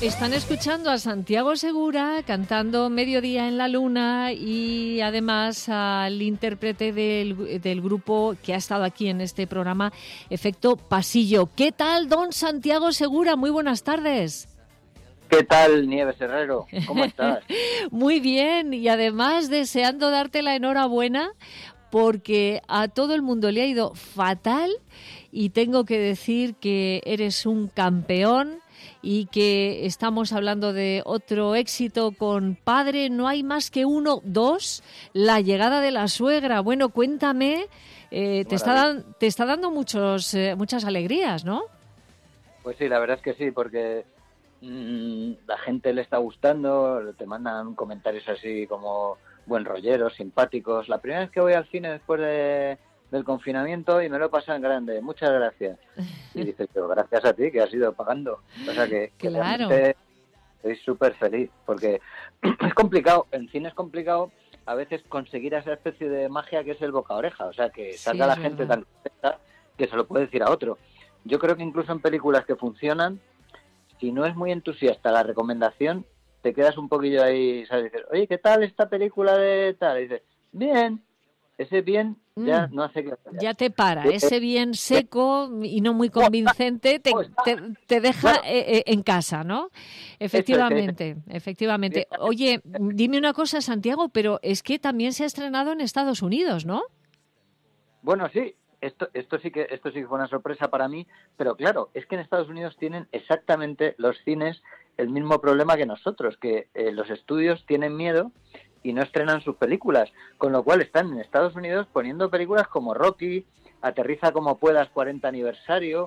Están escuchando a Santiago Segura cantando Mediodía en la Luna y además al intérprete del grupo que ha estado aquí en este programa, Efecto Pasillo. ¿Qué tal, don Santiago Segura? Muy buenas tardes. ¿Qué tal, Nieves Herrero? ¿Cómo estás? Muy bien, y además deseando darte la enhorabuena porque a todo el mundo le ha ido fatal y tengo que decir que eres un campeón y que estamos hablando de otro éxito con Padre no hay más que uno, 2, la llegada de la suegra. Bueno, cuéntame, te está dando muchas alegrías, ¿no? Pues sí, la verdad es que sí, porque la gente le está gustando, te mandan comentarios así como buen rolleros, simpáticos. La primera vez que voy al cine después del confinamiento y me lo he pasado en grande, muchas gracias. Y dices, pero gracias a ti que has ido pagando. O sea que claro. Realmente estoy súper feliz, porque es complicado, en cine es complicado a veces conseguir esa especie de magia que es el boca a oreja, o sea que salga la gente tan contenta que se lo puede decir a otro. Yo creo que incluso en películas que funcionan, si no es muy entusiasta la recomendación, te quedas un poquillo ahí, ¿sabes? Dices, oye, ¿qué tal esta película de tal? Y dices, bien. Ese bien ya no hace que... Ya te para, ese bien seco y no muy convincente te deja en casa, ¿no? Efectivamente, efectivamente. Oye, dime una cosa, Santiago, pero es que también se ha estrenado en Estados Unidos, ¿no? Bueno, sí, esto sí que fue una sorpresa para mí, pero claro, es que en Estados Unidos tienen exactamente los cines el mismo problema que nosotros, que los estudios tienen miedo y no estrenan sus películas, con lo cual están en Estados Unidos poniendo películas como Rocky, Aterriza como puedas, 40 aniversario.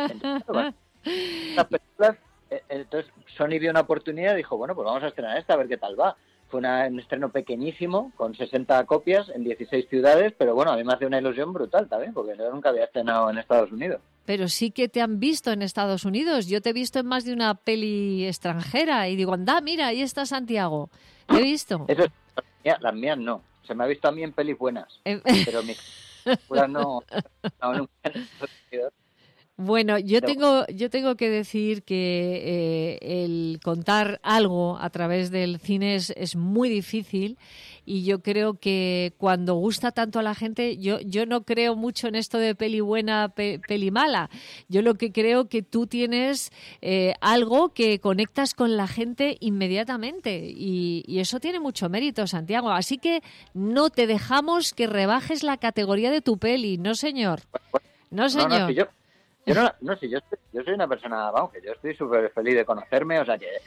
Estas películas, entonces Sony vio una oportunidad y dijo, bueno, pues vamos a estrenar esta, a ver qué tal va. Fue un estreno pequeñísimo, con 60 copias en 16 ciudades, pero bueno, a mí me hace una ilusión brutal también, porque yo nunca había estrenado en Estados Unidos. Pero sí que te han visto en Estados Unidos. Yo te he visto en más de una peli extranjera y digo, anda, mira, ahí está Santiago. Te he visto. Eso es, las mías no. Se me ha visto a mí en pelis buenas, pero mis películas no nunca en Estados Unidos. Bueno, yo tengo que decir que el contar algo a través del cine es muy difícil y yo creo que cuando gusta tanto a la gente, yo no creo mucho en esto de peli buena, peli mala. Yo lo que creo que tú tienes algo que conectas con la gente inmediatamente y eso tiene mucho mérito, Santiago. Así que no te dejamos que rebajes la categoría de tu peli, no señor. No señor. Yo soy una persona, vamos, que yo estoy súper feliz de conocerme, o sea que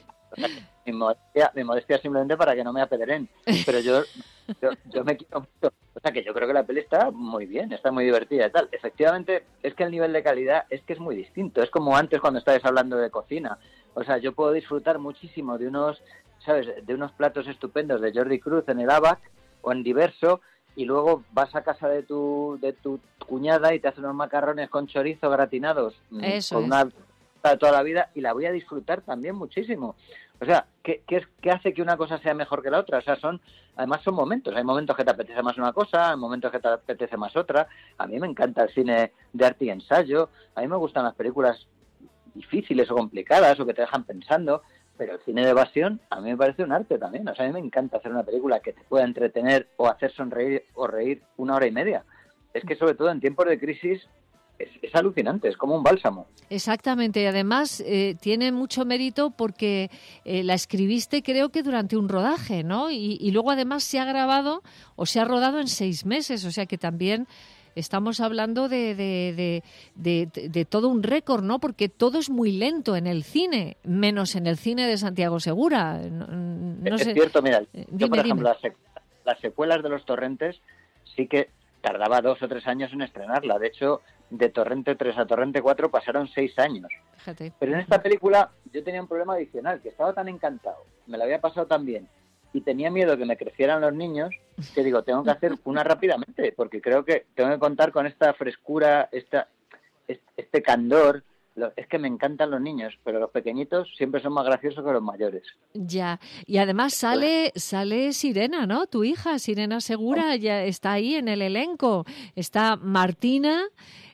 mi modestia simplemente para que no me apedreen, pero yo me quiero mucho, o sea que yo creo que la peli está muy bien, está muy divertida y tal. Efectivamente, es que el nivel de calidad es que es muy distinto, es como antes cuando estabas hablando de cocina, o sea, yo puedo disfrutar muchísimo de unos platos estupendos de Jordi Cruz en el ABAC o en Diverso, y luego vas a casa de tu cuñada y te hace unos macarrones con chorizo gratinados con una de toda la vida y la voy a disfrutar también muchísimo. O sea, ¿qué hace que una cosa sea mejor que la otra? O sea, además son momentos. Hay momentos que te apetece más una cosa, hay momentos que te apetece más otra. A mí me encanta el cine de arte y ensayo, a mí me gustan las películas difíciles o complicadas o que te dejan pensando. Pero el cine de evasión a mí me parece un arte también. O sea, a mí me encanta hacer una película que te pueda entretener o hacer sonreír o reír 1 hora y media. Es que sobre todo en tiempos de crisis es alucinante, es como un bálsamo. Exactamente, y además tiene mucho mérito porque la escribiste creo que durante un rodaje, ¿no? Y luego además se ha grabado o se ha rodado en 6 meses, o sea que también... Estamos hablando de todo un récord, ¿no? Porque todo es muy lento en el cine, menos en el cine de Santiago Segura. No sé. Es cierto, mira, yo por ejemplo, las secuelas de Los Torrentes sí que tardaba 2 o 3 años en estrenarla. De hecho, de Torrente 3 a Torrente 4 pasaron 6 años. Fíjate. Pero en esta película yo tenía un problema adicional, que estaba tan encantado, me la había pasado tan bien, y tenía miedo que me crecieran los niños, que digo, tengo que hacer una rápidamente, porque creo que tengo que contar con esta frescura, este candor. Es que me encantan los niños, pero los pequeñitos siempre son más graciosos que los mayores. Ya, y además sale Sirena, ¿no? Tu hija, Sirena Segura, ya está ahí en el elenco. Está Martina,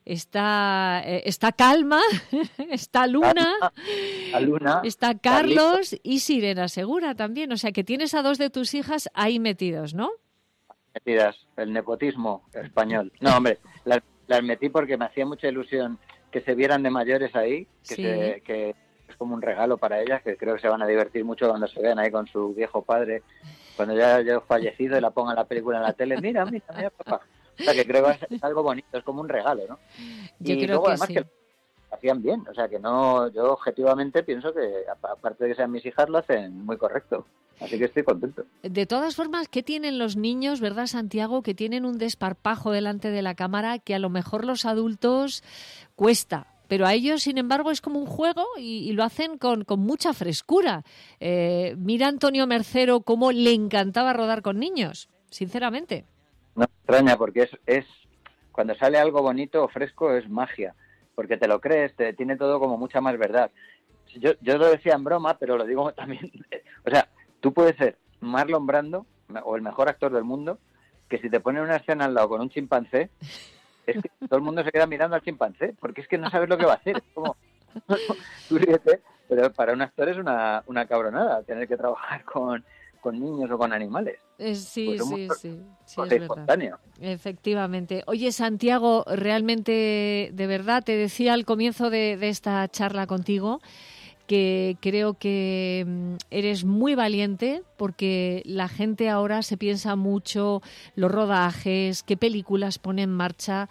está Calma, está Luna, está Carlos y Sirena Segura también. O sea, que tienes a 2 de tus hijas ahí metidos, ¿no? Metidas, el nepotismo español. No, hombre, las metí porque me hacía mucha ilusión que se vieran de mayores ahí, que es como un regalo para ellas, que creo que se van a divertir mucho cuando se vean ahí con su viejo padre, cuando ya haya fallecido y la pongan la película en la tele. Mira, papá. O sea, que creo que es algo bonito, es como un regalo, ¿no? Yo y creo luego, que además, sí. que lo hacían bien. O sea, que no, yo objetivamente pienso que, aparte de que sean mis hijas, lo hacen muy correcto. Así que estoy contento. De todas formas, ¿qué tienen los niños, verdad, Santiago? Que tienen un desparpajo delante de la cámara que a lo mejor los adultos cuesta. Pero a ellos, sin embargo, es como un juego y lo hacen con mucha frescura. Mira a Antonio Mercero cómo le encantaba rodar con niños, sinceramente. No me extraña, porque es cuando sale algo bonito o fresco es magia, porque te lo crees, tiene todo como mucha más verdad. Yo lo decía en broma, pero lo digo también. O sea, tú puedes ser Marlon Brando o el mejor actor del mundo, que si te ponen una escena al lado con un chimpancé, es que todo el mundo se queda mirando al chimpancé, porque es que no sabes lo que va a hacer. Es como, tú ríete, pero para un actor es una cabronada tener que trabajar con niños o con animales. Sí, pues sí, es verdad. Efectivamente. Oye, Santiago, realmente, de verdad, te decía al comienzo de esta charla contigo que creo que eres muy valiente porque la gente ahora se piensa mucho los rodajes, qué películas pone en marcha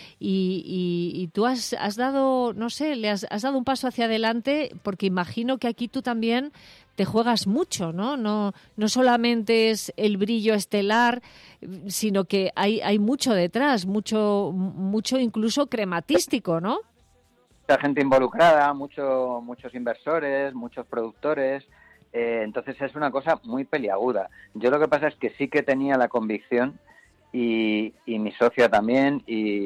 y tú has dado, no sé, has dado un paso hacia adelante porque imagino que aquí tú también te juegas mucho, ¿no? No solamente es el brillo estelar, sino que hay mucho detrás, mucho incluso crematístico, ¿no? Mucha gente involucrada, muchos inversores, muchos productores, entonces es una cosa muy peliaguda. Yo lo que pasa es que sí que tenía la convicción y mi socia también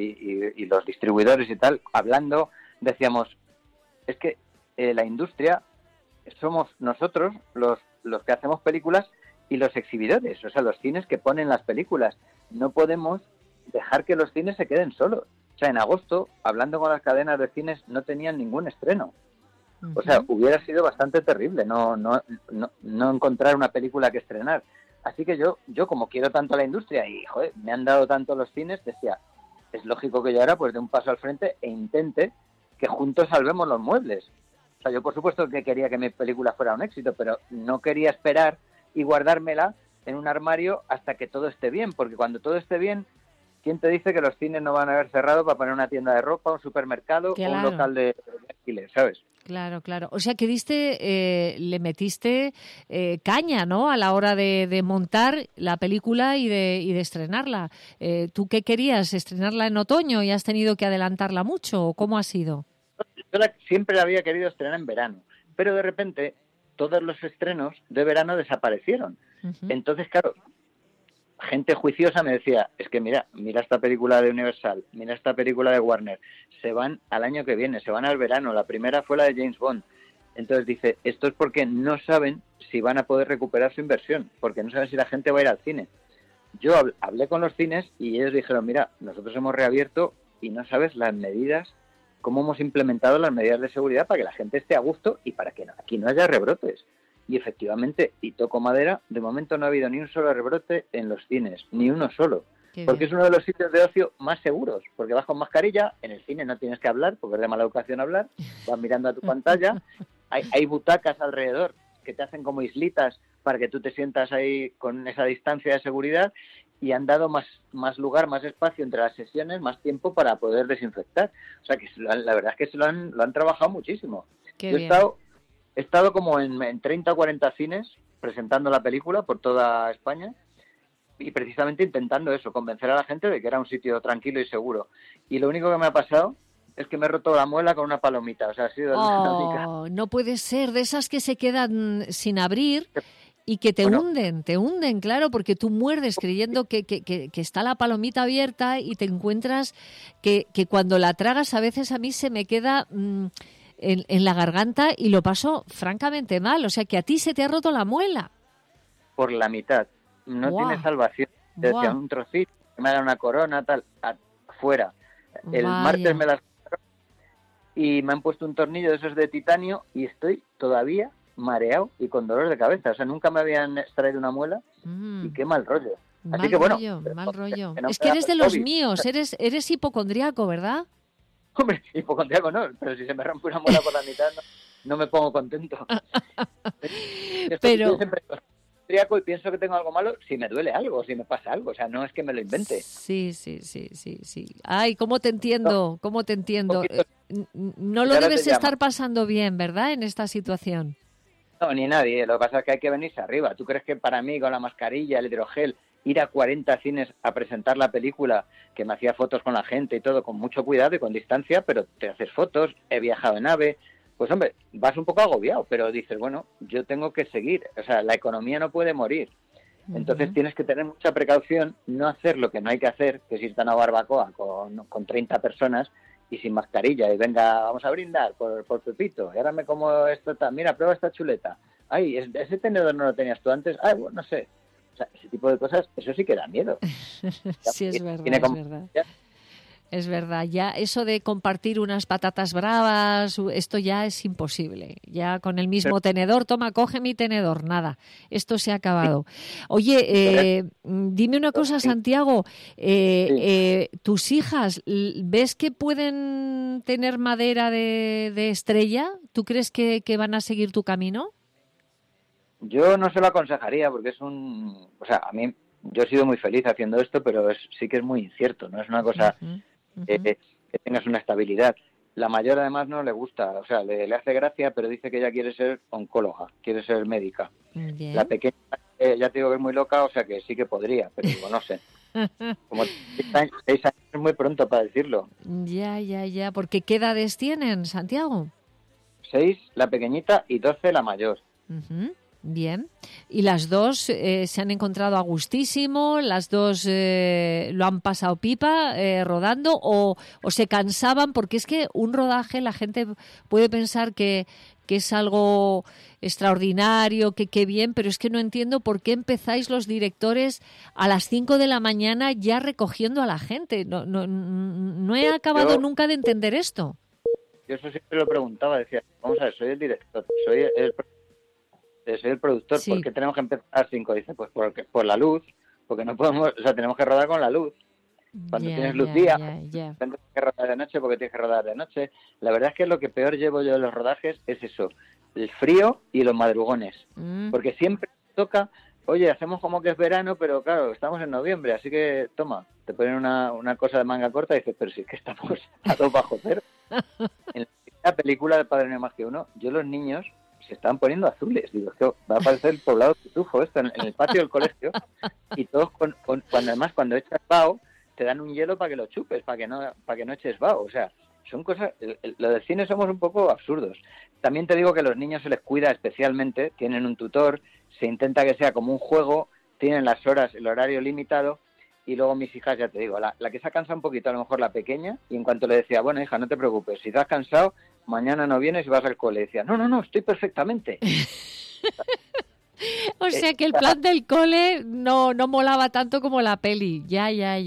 y los distribuidores y tal, hablando, decíamos, es que la industria somos nosotros los que hacemos películas y los exhibidores, o sea, los cines que ponen las películas. No podemos dejar que los cines se queden solos. O sea, en agosto, hablando con las cadenas de cines, no tenían ningún estreno. O sea, hubiera sido bastante terrible no encontrar una película que estrenar. Así que yo como quiero tanto a la industria y, joder, me han dado tanto los cines, decía, es lógico que yo ahora pues dé un paso al frente e intente que juntos salvemos los muebles. O sea, yo por supuesto que quería que mi película fuera un éxito, pero no quería esperar y guardármela en un armario hasta que todo esté bien, porque cuando todo esté bien, ¿quién te dice que los cines no van a haber cerrado para poner una tienda de ropa, un supermercado o un local de alquiler, ¿sabes? Claro. O sea que le metiste caña, ¿no? A la hora de montar la película y de estrenarla. ¿Tú qué querías? ¿Estrenarla en otoño y has tenido que adelantarla mucho? ¿O cómo ha sido? Yo siempre la había querido estrenar en verano, pero de repente todos los estrenos de verano desaparecieron. Entonces, claro, gente juiciosa me decía, es que mira esta película de Universal, mira esta película de Warner, se van al año que viene, se van al verano, la primera fue la de James Bond. Entonces dice, esto es porque no saben si van a poder recuperar su inversión, porque no saben si la gente va a ir al cine. Yo hablé con los cines y ellos dijeron, mira, nosotros hemos reabierto y no sabes las medidas, cómo hemos implementado las medidas de seguridad para que la gente esté a gusto y para que aquí no haya rebrotes. Y efectivamente, y toco madera, de momento no ha habido ni un solo rebrote en los cines, ni uno solo. Porque es uno de los sitios de ocio más seguros, porque vas con mascarilla, en el cine no tienes que hablar, porque es de mala educación hablar, vas mirando a tu pantalla, hay butacas alrededor que te hacen como islitas para que tú te sientas ahí con esa distancia de seguridad y han dado más lugar, más espacio entre las sesiones, más tiempo para poder desinfectar. O sea que la verdad es que lo han trabajado muchísimo. Yo he estado como en 30 o 40 cines presentando la película por toda España y precisamente intentando eso, convencer a la gente de que era un sitio tranquilo y seguro. Y lo único que me ha pasado es que me he roto la muela con una palomita. O sea, ha sido la única. No puede ser, de esas que se quedan sin abrir y que te hunden, claro, porque tú muerdes creyendo que está la palomita abierta y te encuentras que cuando la tragas a veces a mí se me queda en la garganta y lo paso francamente mal. O sea, que a ti se te ha roto la muela. Por la mitad. No tiene salvación. Decía un trocito, que me haga una corona, tal, fuera. El martes me las y me han puesto un tornillo de esos de titanio y estoy todavía mareado y con dolor de cabeza. O sea, nunca me habían extraído una muela y qué mal rollo. Así que bueno, mal rollo. Que no Es que eres de los míos, eres hipocondriaco, ¿verdad? Hombre, hipocondriaco no, pero si se me rompe una muela por la mitad no me pongo contento. Pero... y pienso que tengo algo malo si me duele algo, si me pasa algo, o sea, no es que me lo invente. Sí. Ay, ¿cómo te entiendo? ¿Cómo te entiendo? No lo debes estar pasando bien, ¿verdad? En esta situación. No, ni nadie. Lo que pasa es que hay que venirse arriba. ¿Tú crees que para mí, con la mascarilla, el hidrogel, ir a 40 cines a presentar la película, que me hacía fotos con la gente y todo, con mucho cuidado y con distancia, pero te haces fotos, he viajado en AVE, pues hombre, vas un poco agobiado, pero dices, bueno, yo tengo que seguir. O sea, la economía no puede morir. Entonces tienes que tener mucha precaución, no hacer lo que no hay que hacer, que es irte a una barbacoa con 30 personas y sin mascarilla, y venga, vamos a brindar por Pepito, y ahora me como esto, mira, prueba esta chuleta. Ay, ese tenedor no lo tenías tú antes. Ay, bueno, no sé. O sea, ese tipo de cosas, eso sí que da miedo. Sí, es verdad. Es verdad, ya eso de compartir unas patatas bravas, esto ya es imposible. Ya con el mismo tenedor, toma, coge mi tenedor, nada, esto se ha acabado. Oye, dime una cosa, Santiago, ¿tus hijas, ves que pueden tener madera de estrella? ¿Tú crees que van a seguir tu camino? Yo no se lo aconsejaría porque o sea, a mí, yo he sido muy feliz haciendo esto, pero sí que es muy incierto, no es una cosa... que tengas una estabilidad. La mayor además no le gusta, o sea, le hace gracia, pero dice que ella quiere ser oncóloga, quiere ser médica. Bien. La pequeña, ya te digo que es muy loca, o sea que sí que podría, pero digo, no sé. Como 6 años es muy pronto para decirlo. Ya, porque ¿qué edades tienen, Santiago? 6 la pequeñita y 12 la mayor. Bien. ¿Y las dos se han encontrado a gustísimo? ¿Las dos lo han pasado pipa rodando o se cansaban? Porque es que un rodaje la gente puede pensar que es algo extraordinario, que qué bien, pero es que no entiendo por qué empezáis los directores a las 5 de la mañana ya recogiendo a la gente. No he acabado nunca de entender esto. Yo eso siempre lo preguntaba, decía, vamos a ver, soy el director, soy el productor, sí. ¿Por qué tenemos que empezar a las 5? Dice, pues por la luz, porque no podemos, o sea, tenemos que rodar con la luz. Cuando tienes luz día, tienes que rodar de noche porque tienes que rodar de noche. La verdad es que lo que peor llevo yo de los rodajes es eso, el frío y los madrugones. Porque siempre toca, oye, hacemos como que es verano, pero claro, estamos en noviembre, así que toma, te ponen una cosa de manga corta y dices, pero si es que estamos a 2 bajo cero. En la película de Padre No hay más que uno, yo los niños se estaban poniendo azules. Digo, esto va a parecer el poblado Pitufo esto en el patio del colegio, y todos cuando echas vaho te dan un hielo para que lo chupes, para que no eches vaho. O sea, son cosas, lo del cine somos un poco absurdos. También te digo que a los niños se les cuida especialmente, tienen un tutor, se intenta que sea como un juego, tienen las horas, el horario limitado. Y luego mis hijas, ya te digo, la que se ha cansado un poquito, a lo mejor la pequeña, y en cuanto le decía, bueno, hija, no te preocupes, si te has cansado, mañana no vienes y vas al cole. Y decía, no, estoy perfectamente. O sea que el plan del cole no molaba tanto como la peli. Ya.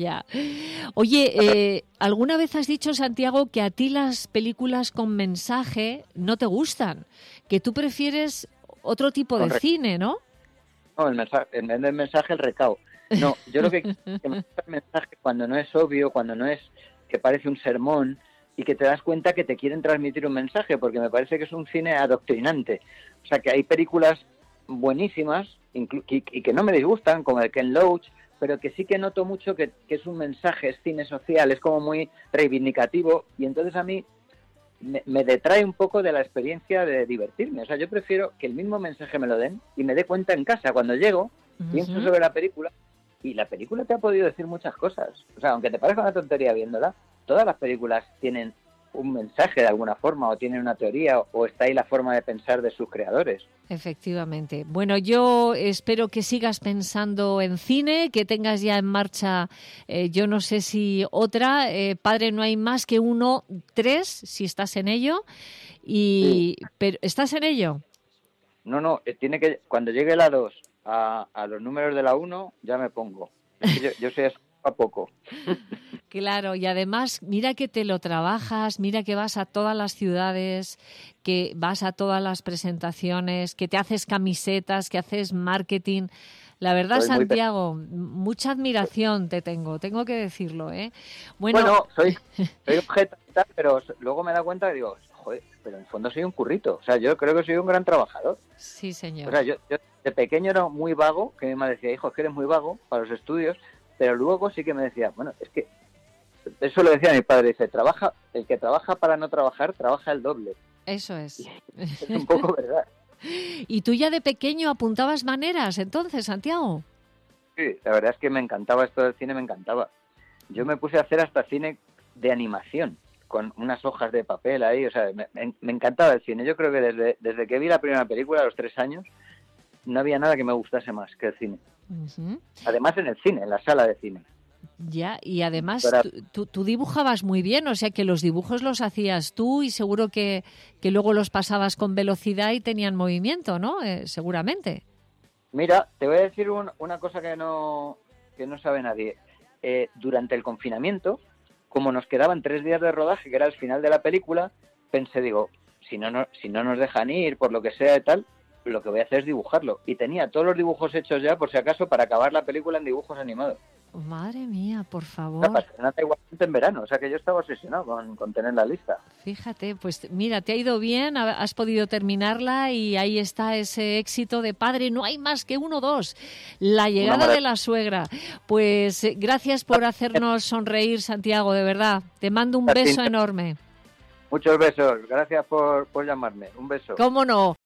Oye, ¿alguna vez has dicho, Santiago, que a ti las películas con mensaje no te gustan? Que tú prefieres otro tipo de cine, ¿no? No, el mensaje, en vez del mensaje, el recao. No, yo lo que me gusta el mensaje cuando no es obvio, cuando no es que parece un sermón y que te das cuenta que te quieren transmitir un mensaje, porque me parece que es un cine adoctrinante. O sea, que hay películas buenísimas y que no me disgustan, como el Ken Loach, pero que sí que noto mucho que es un mensaje, es cine social, es como muy reivindicativo, y entonces a mí me detrae un poco de la experiencia de divertirme. O sea, yo prefiero que el mismo mensaje me lo den y me dé cuenta en casa cuando llego, pienso sobre la película, y la película te ha podido decir muchas cosas. O sea, aunque te parezca una tontería viéndola, todas las películas tienen un mensaje de alguna forma, o tienen una teoría, o está ahí la forma de pensar de sus creadores. Efectivamente. Bueno, yo espero que sigas pensando en cine, que tengas ya en marcha, yo no sé si otra, Padre No hay más que uno, 3, si estás en ello. Sí. Pero ¿estás en ello? No, tiene que, cuando llegue la 2 a los números de la 1, ya me pongo. Es que yo soy a poco. Claro, y además, mira que te lo trabajas, mira que vas a todas las ciudades, que vas a todas las presentaciones, que te haces camisetas, que haces marketing. La verdad, Soy Santiago, mucha admiración tengo que decirlo, ¿eh? Bueno, soy objeto y tal, pero luego me he dado cuenta que digo, joder, pero en el fondo soy un currito. O sea, yo creo que soy un gran trabajador. Sí, señor. O sea, yo de pequeño era muy vago, que mi madre decía, hijo, es que eres muy vago para los estudios, pero luego sí que me decía, bueno, es que, eso lo decía mi padre, dice, el que trabaja para no trabajar, trabaja el doble. Eso es. Y es un poco verdad. ¿Y tú ya de pequeño apuntabas maneras entonces, Santiago? Sí, la verdad es que me encantaba esto del cine, me encantaba. Yo me puse a hacer hasta cine de animación, con unas hojas de papel ahí, o sea, me encantaba el cine. Yo creo que desde que vi la primera película, a los 3 años, no había nada que me gustase más que el cine. Uh-huh. Además en el cine, en la sala de cine. Ya, y además tú dibujabas muy bien, o sea que los dibujos los hacías tú y seguro que luego los pasabas con velocidad y tenían movimiento, ¿no? Seguramente. Mira, te voy a decir una cosa que no sabe nadie. Durante el confinamiento, como nos quedaban 3 días de rodaje, que era el final de la película, pensé, digo, si no nos dejan ir, por lo que sea y tal, lo que voy a hacer es dibujarlo. Y tenía todos los dibujos hechos ya, por si acaso, para acabar la película en dibujos animados. Madre mía, por favor. Para estrenarla igualmente en verano, o sea que yo estaba obsesionado con tener la lista. Fíjate, pues mira, te ha ido bien, has podido terminarla y ahí está ese éxito de Padre, no hay más que 1, 2, la llegada de la suegra. Pues gracias por hacernos sonreír, Santiago, de verdad. Te mando un beso enorme. Muchos besos, gracias por llamarme, un beso. ¿Cómo no?